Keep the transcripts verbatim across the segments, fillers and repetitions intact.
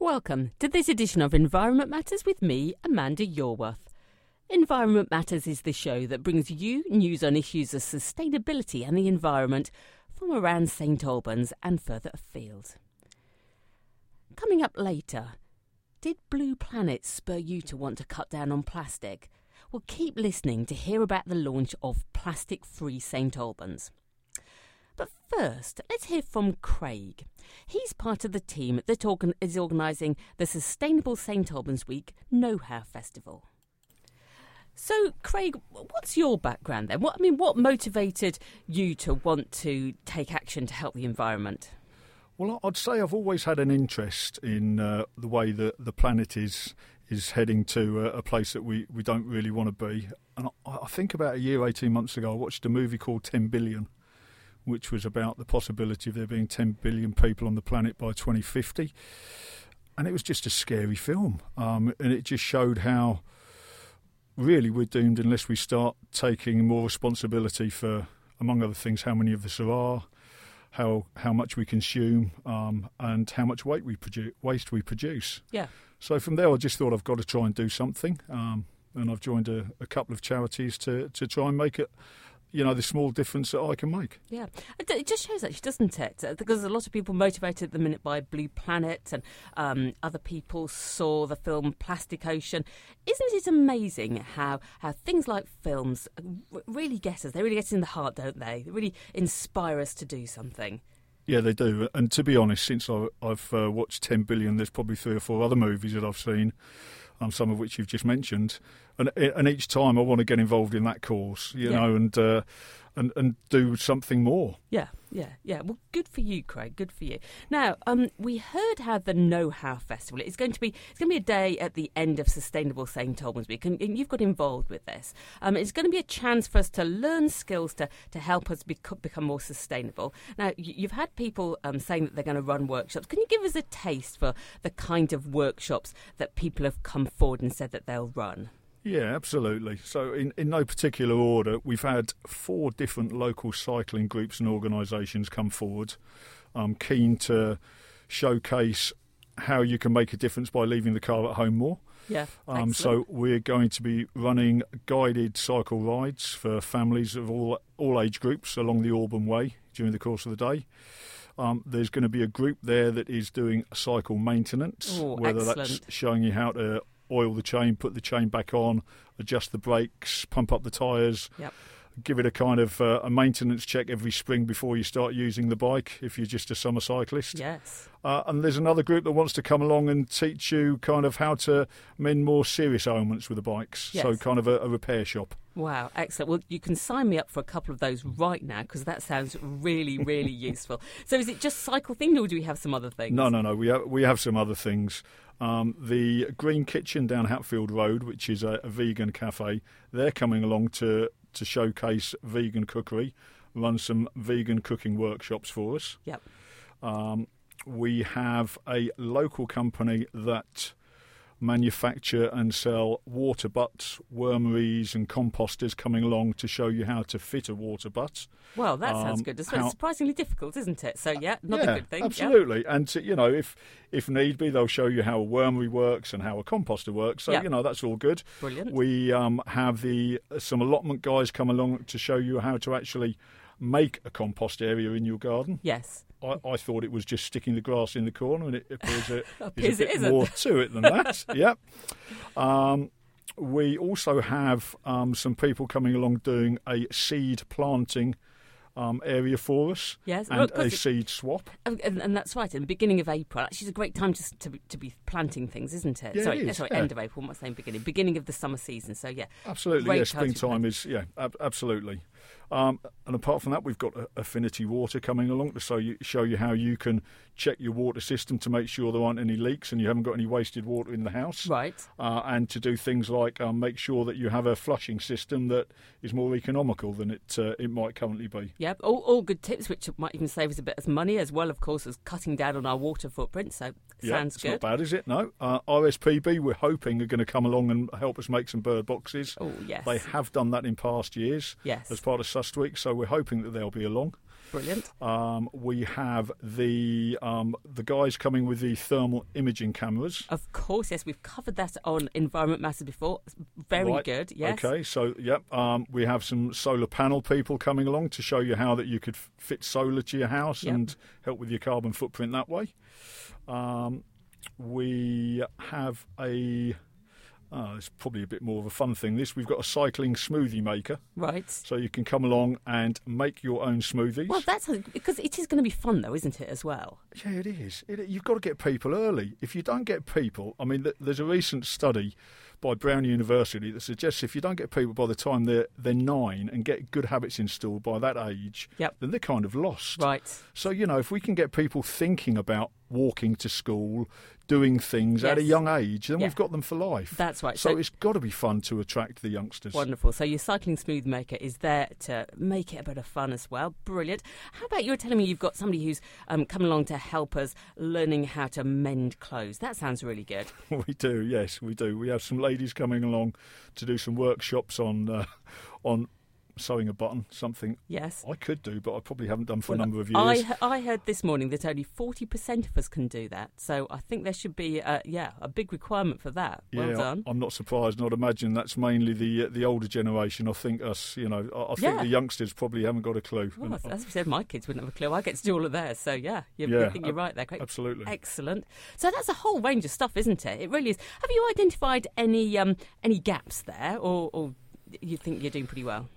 Welcome to this edition of Environment Matters with me, Amanda Yorworth. Environment Matters is the show that brings you news on issues of sustainability and the environment from around St Albans and further afield. Coming up later, did Blue Planet spur you to want to cut down on plastic? Well, keep listening to hear about the launch of Plastic Free St Albans. But first, let's hear from Craig. He's part of the team that organ- is organising the Sustainable St Albans Week Know-How Festival. So, Craig, what's your background then? What I mean, what motivated you to want to take action to help the environment? Well, I'd say I've always had an interest in uh, the way that the planet is is heading to a, a place that we, we don't really want to be. And I, I think about a year, eighteen months ago, I watched a movie called ten billion, which was about the possibility of there being ten billion people on the planet by twenty fifty. And it was just a scary film. Um, and it just showed how really we're doomed unless we start taking more responsibility for, among other things, how many of us there are, how how much we consume, um, and how much weight we produce, waste we produce. Yeah. So from there, I just thought I've got to try and do something. Um, and I've joined a, a couple of charities to, to try and make it, you know, the small difference that I can make. Yeah, it just shows actually, doesn't it? Because a lot of people motivated at the minute by Blue Planet, and um, other people saw the film Plastic Ocean. Isn't it amazing how, how things like films really get us? They really get us in the heart, don't they? They really inspire us to do something. Yeah, they do. And to be honest, since I, I've uh, watched ten billion, there's probably three or four other movies that I've seen, um, some of which you've just mentioned. And, and each time I want to get involved in that cause, you yeah. know, and, uh, and and do something more. Yeah, yeah, yeah. Well, good for you, Craig. Good for you. Now, um, we heard how the Know-How Festival is going to be. It's going to be a day at the end of Sustainable St Albans Week, and, and you've got involved with this. Um, it's going to be a chance for us to learn skills to to help us bec- become more sustainable. Now, you've had people um, saying that they're going to run workshops. Can you give us a taste for the kind of workshops that people have come forward and said that they'll run? Yeah, absolutely. So in, in no particular order, we've had four different local cycling groups and organisations come forward, um, keen to showcase how you can make a difference by leaving the car at home more. Yeah, um, so we're going to be running guided cycle rides for families of all all age groups along the Auburn Way during the course of the day. Um, there's going to be a group there that is doing cycle maintenance, Ooh, whether excellent. that's showing you how to oil the chain, put the chain back on, adjust the brakes, pump up the tyres, yep. give it a kind of uh, a maintenance check every spring before you start using the bike if you're just a summer cyclist. Yes. Uh, and there's another group that wants to come along and teach you kind of how to mend more serious ailments with the bikes, yes. so kind of a, a repair shop. Wow, excellent. Well, you can sign me up for a couple of those right now because that sounds really, really useful. So is it just cycle themed or do we have some other things? No, no, no. We have, we have some other things. Um, the Green Kitchen down Hatfield Road, which is a, a vegan cafe, they're coming along to, to showcase vegan cookery, run some vegan cooking workshops for us. Yep. Um, we have a local company that manufacture and sell water butts, wormeries and composters coming along to show you how to fit a water butt. Well, that um, sounds good. It's how, surprisingly difficult, isn't it? So, yeah, another yeah, good thing. Absolutely. Yeah. And, to, you know, if if need be, they'll show you how a wormery works and how a composter works. So, yeah. you know, that's all good. Brilliant. We um, have the some allotment guys come along to show you how to actually make a compost area in your garden. Yes. I, I thought it was just sticking the grass in the corner, and it appears it appears is a bit it isn't. more to it than that. Yep. Um, we also have um, some people coming along doing a seed planting um, area for us, yes. and well, a seed swap. And, and that's right. In the beginning of April, actually, it's a great time to to, to be planting things, isn't it? Yeah, sorry, it is, sorry, yeah. end of April. I'm not saying beginning. Beginning of the summer season. So yeah, absolutely. Great Yeah, time to springtime plant. is yeah, ab- absolutely. Um, and apart from that, we've got Affinity Water coming along to show you, show you how you can check your water system to make sure there aren't any leaks and you haven't got any wasted water in the house. Right. Uh, and to do things like um, make sure that you have a flushing system that is more economical than it uh, it might currently be. Yep, all, all good tips, which might even save us a bit of money, as well, of course, as cutting down on our water footprint. So Yeah, sounds it's good. not bad, is it? No. Uh, R S P B, we're hoping, are going to come along and help us make some bird boxes. Oh yes. They have done that in past years Yes. as part of Sust Week, so we're hoping that they'll be along. Brilliant. Um, we have the um, the guys coming with the thermal imaging cameras. Of course, yes. We've covered that on Environment Matters before. Very right. good, yes. Okay, so, yep, um, we have some solar panel people coming along to show you how that you could f- fit solar to your house yep. and help with your carbon footprint that way. Um, we have a... Oh, it's probably a bit more of a fun thing. This, we've got a cycling smoothie maker. Right. So you can come along and make your own smoothies. Well, that's because it is going to be fun, though, isn't it, as well? Yeah, it is. It, you've got to get people early. If you don't get people, I mean, th- there's a recent study by Brown University that suggests if you don't get people by the time they're they're nine and get good habits installed by that age, yep. then they're kind of lost. Right. So, you know, if we can get people thinking about walking to school, doing things yes. at a young age, then yeah. we've got them for life. That's right. So, so it's got to be fun to attract the youngsters. Wonderful. So your cycling smooth maker is there to make it a bit of fun as well. Brilliant. How about you were telling me you've got somebody who's um, coming along to help us learning how to mend clothes. That sounds really good. We do, yes, we do. We have some ladies coming along to do some workshops on uh, on sewing a button, something yes. I could do, but I probably haven't done for well, a number of years. I, I heard this morning that only forty percent of us can do that. So I think there should be, uh, yeah, a big requirement for that. Well yeah, done. I'm not surprised, and I'd imagine that's mainly the uh, the older generation. I think us, you know, I, I think yeah. the youngsters probably haven't got a clue. Well, and, as we said, my kids wouldn't have a clue. I get to do all of theirs. So, yeah, you, yeah you think you're right there. Great. Absolutely. Excellent. So that's a whole range of stuff, isn't it? It really is. Have you identified any um, any gaps there, or, or you think you're doing pretty well?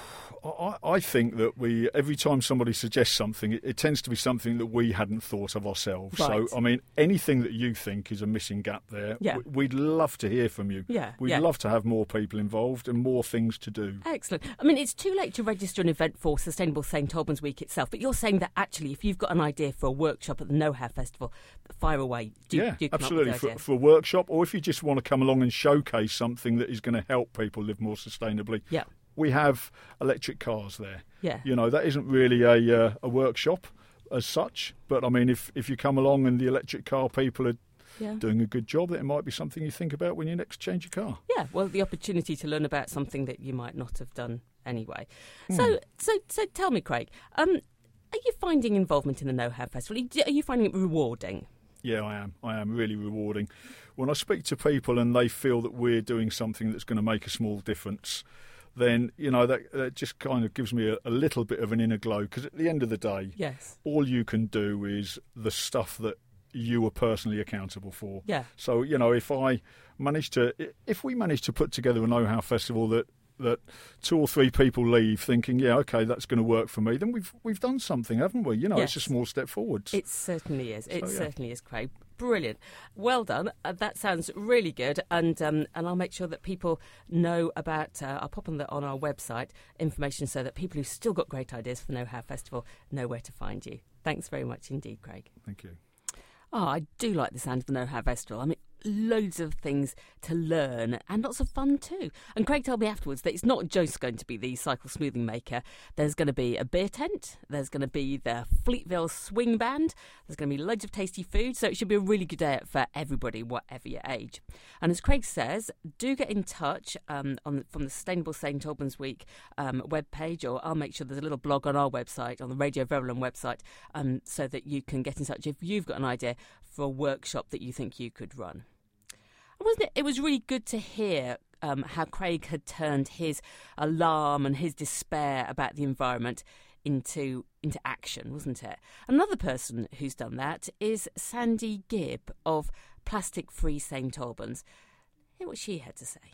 I, I think that we, every time somebody suggests something, it, it tends to be something that we hadn't thought of ourselves. Right. So, I mean, anything that you think is a missing gap there, yeah. we'd love to hear from you. Yeah, We'd yeah. love to have more people involved and more things to do. Excellent. I mean, it's too late to register an event for Sustainable Saint Albans Week itself, but you're saying that actually, if you've got an idea for a workshop at the Know How Festival, fire away. Do, yeah, do come absolutely. Up with for, for a workshop, or if you just want to come along and showcase something that is going to help people live more sustainably. Yeah. We have electric cars there. Yeah. You know, that isn't really a uh, a workshop as such, but I mean, if, if you come along and the electric car people are yeah. doing a good job, that it might be something you think about when you next change your car. Yeah, well, the opportunity to learn about something that you might not have done anyway. Hmm. So, so, so tell me, Craig, um, are you finding involvement in the Know How Festival? Are you finding it rewarding? Yeah, I am. I am really rewarding. When I speak to people and they feel that we're doing something that's going to make a small difference, then, you know, that, that just kind of gives me a, a little bit of an inner glow, because at the end of the day, yes. all you can do is the stuff that you are personally accountable for. Yeah. So, you know, if I manage to, if we manage to put together a Know How Festival that that two or three people leave thinking, yeah, okay, that's going to work for me, then we've we've done something, haven't we? You know, yes. it's a small step forwards. It certainly is. It so, yeah. certainly is, Craig. Brilliant. Well done. Uh, that sounds really good, and um, and I'll make sure that people know about. Uh, I'll pop on the on our website information so that people who've still got great ideas for the Know How Festival know where to find you. Thanks very much indeed, Craig. Thank you. Oh, I do like the sound of the Know How Festival. I mean, loads of things to learn and lots of fun too. And Craig told me afterwards that it's not just going to be the cycle smoothing maker. There's going to be a beer tent. There's going to be the Fleetville Swing Band. There's going to be loads of tasty food. So it should be a really good day out for everybody, whatever your age. And as Craig says, do get in touch um, on from the Sustainable Saint Albans Week um, webpage, or I'll make sure there's a little blog on our website, on the Radio Verulam website, um, so that you can get in touch if you've got an idea for a workshop that you think you could run. And wasn't it? It was really good to hear um, how Craig had turned his alarm and his despair about the environment into into action, wasn't it? Another person who's done that is Sandy Gibb of Plastic Free Saint Albans. Hear what she had to say.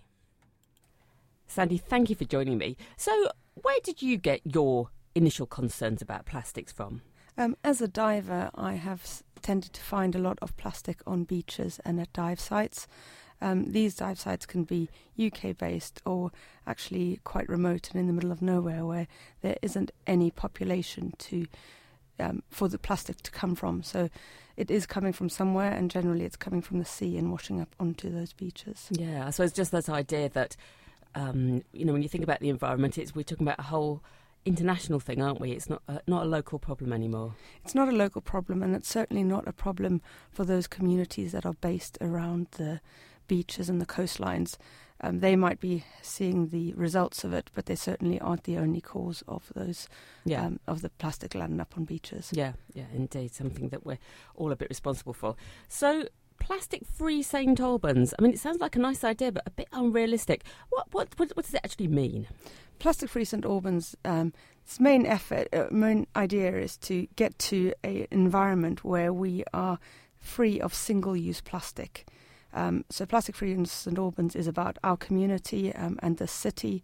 Sandy, thank you for joining me. So, where did you get your initial concerns about plastics from? Um, as a diver, I have tended to find a lot of plastic on beaches and at dive sites. Um, these dive sites can be U K-based or actually quite remote and in the middle of nowhere, where there isn't any population to um, for the plastic to come from. So it is coming from somewhere, and generally it's coming from the sea and washing up onto those beaches. Yeah, I suppose just that idea that, um, you know, when you think about the environment, it's we're talking about a whole international thing, aren't we? It's not uh, not a local problem anymore. It's not a local problem, and it's certainly not a problem for those communities that are based around the beaches and the coastlines. um, they might be seeing the results of it, but they certainly aren't the only cause of those yeah. um, of the plastic landing up on beaches. Yeah, yeah, indeed, something that we're all a bit responsible for. So, plastic-free Saint Albans. I mean, it sounds like a nice idea, but a bit unrealistic. What what what, what does it actually mean? Plastic-free Saint Albans. Um, its main effort, uh, main idea is to get to an environment where we are free of single-use plastic. Um, so Plastic Free in Saint Albans is about our community um, and the city.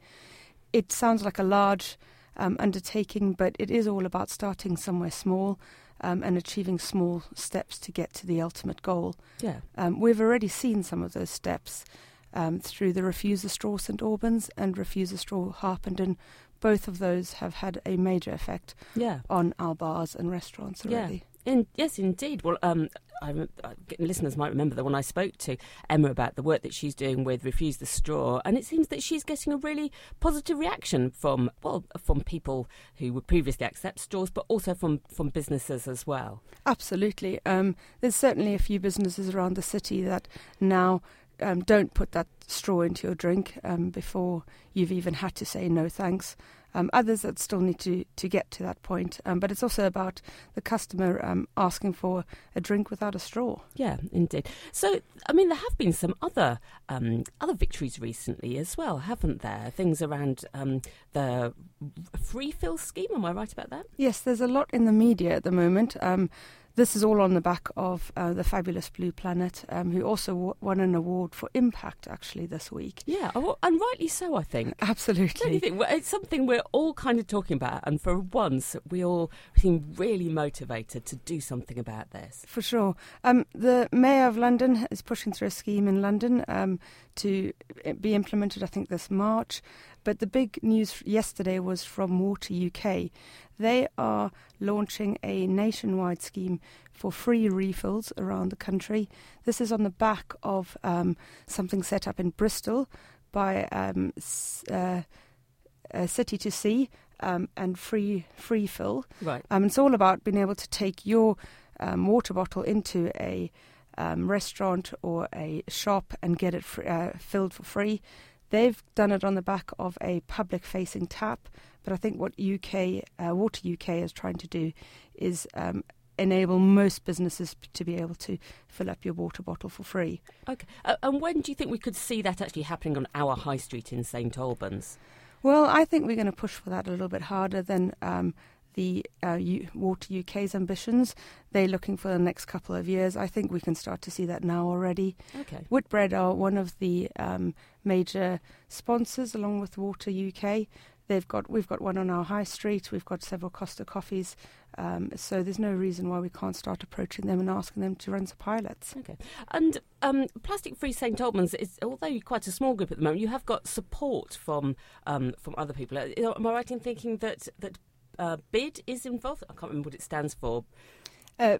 It sounds like a large um, undertaking, but it is all about starting somewhere small um, and achieving small steps to get to the ultimate goal. Yeah, um, we've already seen some of those steps um, through the Refuse a Straw Saint Albans and Refuse a Straw Harpenden. Both of those have had a major effect yeah. on our bars and restaurants already. Yeah. In, yes, indeed. Well, um, I, uh, listeners might remember that when I spoke to Emma about the work that she's doing with Refuse the Straw, and it seems that she's getting a really positive reaction from, well, from people who would previously accept straws, but also from, from businesses as well. Absolutely. Um, there's certainly a few businesses around the city that now um, don't put that straw into your drink um, before you've even had to say no thanks. Um, others that still need to, to get to that point. Um, but it's also about the customer um, asking for a drink without a straw. Yeah, indeed. So, I mean, there have been some other um, other victories recently as well, haven't there? Things around um, the free fill scheme, am I right about that? Yes, there's a lot in the media at the moment. Um, This is all on the back of uh, the fabulous Blue Planet, um, who also w- won an award for impact, actually, this week. Yeah, and rightly so, I think. Absolutely. Don't you think? It's something we're all kind of talking about, and for once, we all seem really motivated to do something about this. For sure. Um, the Mayor of London is pushing through a scheme in London um, to be implemented, I think, this March. But the big news yesterday was from Water U K. They are launching a nationwide scheme for free refills around the country. This is on the back of um, something set up in Bristol by um, uh, uh, City to Sea um, and Free Free Fill. Right. Um, it's all about being able to take your um, water bottle into a um, restaurant or a shop and get it fr- uh, filled for free. They've done it on the back of a public-facing tap, but I think what U K uh, Water U K is trying to do is um, enable most businesses to be able to fill up your water bottle for free. Okay. Uh, and when do you think we could see that actually happening on our high street in Saint Albans? Well, I think we're going to push for that a little bit harder than um, the uh, U- Water U K's ambitions. They're looking for the next couple of years. I think we can start to see that now already. Okay. Whitbread are one of the um, major sponsors, along with Water U K. They've got we've got one on our high street. We've got several Costa Coffees. Um, so there's no reason why we can't start approaching them and asking them to run some pilots. Okay. And um, Plastic Free Saint Albans is, although you're quite a small group at the moment, you have got support from um, from other people. Am I right in thinking that that uh, B I D is involved? I can't remember what it stands for. Uh,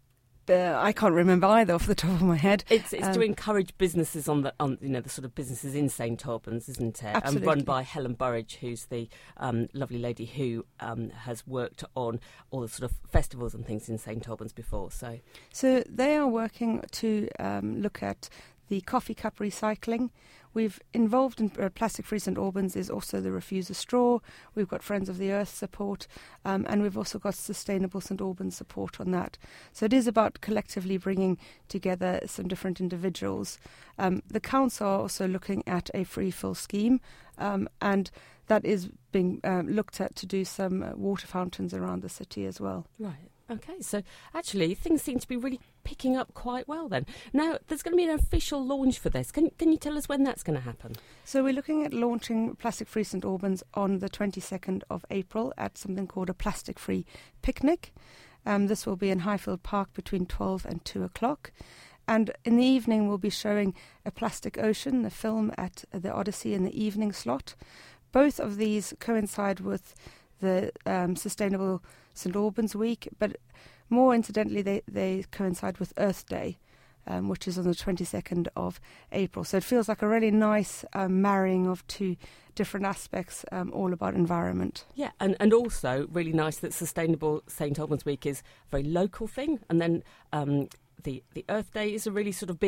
Uh, I can't remember either off the top of my head. It's it's um, to encourage businesses on the on you know the sort of businesses in Saint Albans, isn't it? Absolutely. And run by Helen Burridge, who's the um, lovely lady who um, has worked on all the sort of festivals and things in Saint Albans before. So, so they are working to um, look at the coffee cup recycling. We've involved in uh, Plastic Free Saint Albans is also the Refuse a Straw. We've got Friends of the Earth support, um, and we've also got Sustainable Saint Albans support on that. So it is about collectively bringing together some different individuals. Um, the council are also looking at a free fill scheme, um, and that is being um, looked at to do some uh, water fountains around the city as well. right. Okay, so actually things seem to be really picking up quite well then. Now, there's going to be an official launch for this. Can can you tell us when that's going to happen? So we're looking at launching Plastic Free Saint Albans on the twenty-second of April at something called a Plastic Free Picnic. Um, this will be in Highfield Park between twelve and two o'clock. And in the evening, we'll be showing A Plastic Ocean, the film at the Odyssey in the evening slot. Both of these coincide with the um, Sustainable Saint Albans Week, but more incidentally, they, they coincide with Earth Day, um, which is on the twenty-second of April. So it feels like a really nice um, marrying of two different aspects, um, all about environment. Yeah, and, and also really nice that Sustainable Saint Albans Week is a very local thing, and then um, the, the Earth Day is a really sort of big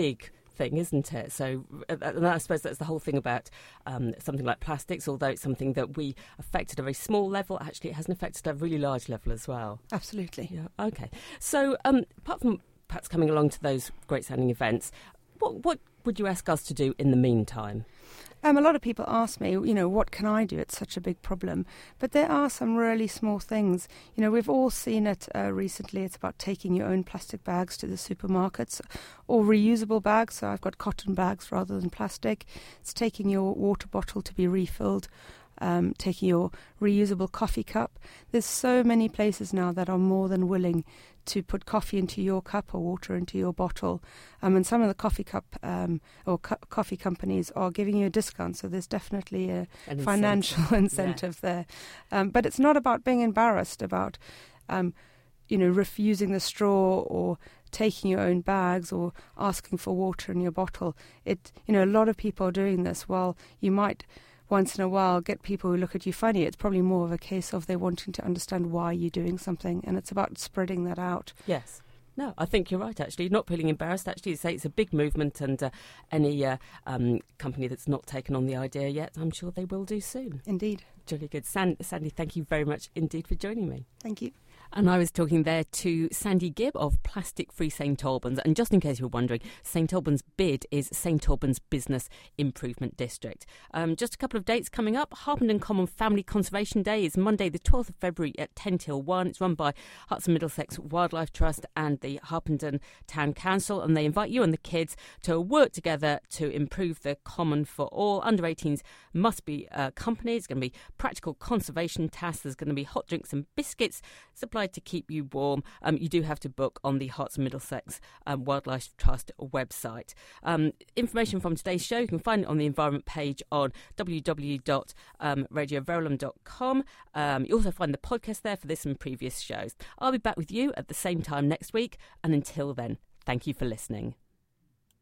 thing, isn't it? So and I suppose that's the whole thing about um, something like plastics. Although it's something that we affect at a very small level, actually it has an effect at a really large level as well. Absolutely. Yeah. Okay. So um, apart from perhaps coming along to those great sounding events, what what would you ask us to do in the meantime? Um, a lot of people ask me, you know, what can I do? It's such a big problem. But there are some really small things. You know, we've all seen it uh, recently. It's about taking your own plastic bags to the supermarkets or reusable bags. So I've got cotton bags rather than plastic. It's taking your water bottle to be refilled. Um, taking your reusable coffee cup. There's so many places now that are more than willing to put coffee into your cup or water into your bottle. Um, and some of the coffee cup um, or co- coffee companies are giving you a discount. So there's definitely a An financial incentive, incentive yeah. there. Um, but it's not about being embarrassed about, um, you know, refusing the straw or taking your own bags or asking for water in your bottle. It, you know, a lot of people are doing this. While you might once in a while get people who look at you funny, it's probably more of a case of they wanting to understand why you're doing something, and it's about spreading that out. Yes. No, I think you're right, actually. Not feeling embarrassed, actually. You say it's a big movement, and uh, any uh, um, company that's not taken on the idea yet, I'm sure they will do soon. Indeed. Jolly good. San- Sandy, thank you very much indeed for joining me. Thank you. And I was talking there to Sandy Gibb of Plastic Free Saint Albans. And just in case you were wondering, Saint Albans BID is Saint Albans Business Improvement District. Um, just a couple of dates coming up. Harpenden Common Family Conservation Day is Monday the twelfth of February at ten till one. It's run by Herts and Middlesex Wildlife Trust and the Harpenden Town Council. And they invite you and the kids to work together to improve the common for all. Under eighteens must be accompanied. It's going to be practical conservation tasks. There's going to be hot drinks and biscuits supplied to keep you warm. Um, you do have to book on the Herts and Middlesex um, Wildlife Trust website. Um, information from today's show, you can find it on the environment page on w w w dot radio verulam dot com. Um, you also find the podcast there for this and previous shows. I'll be back with you at the same time next week, and until then, thank you for listening.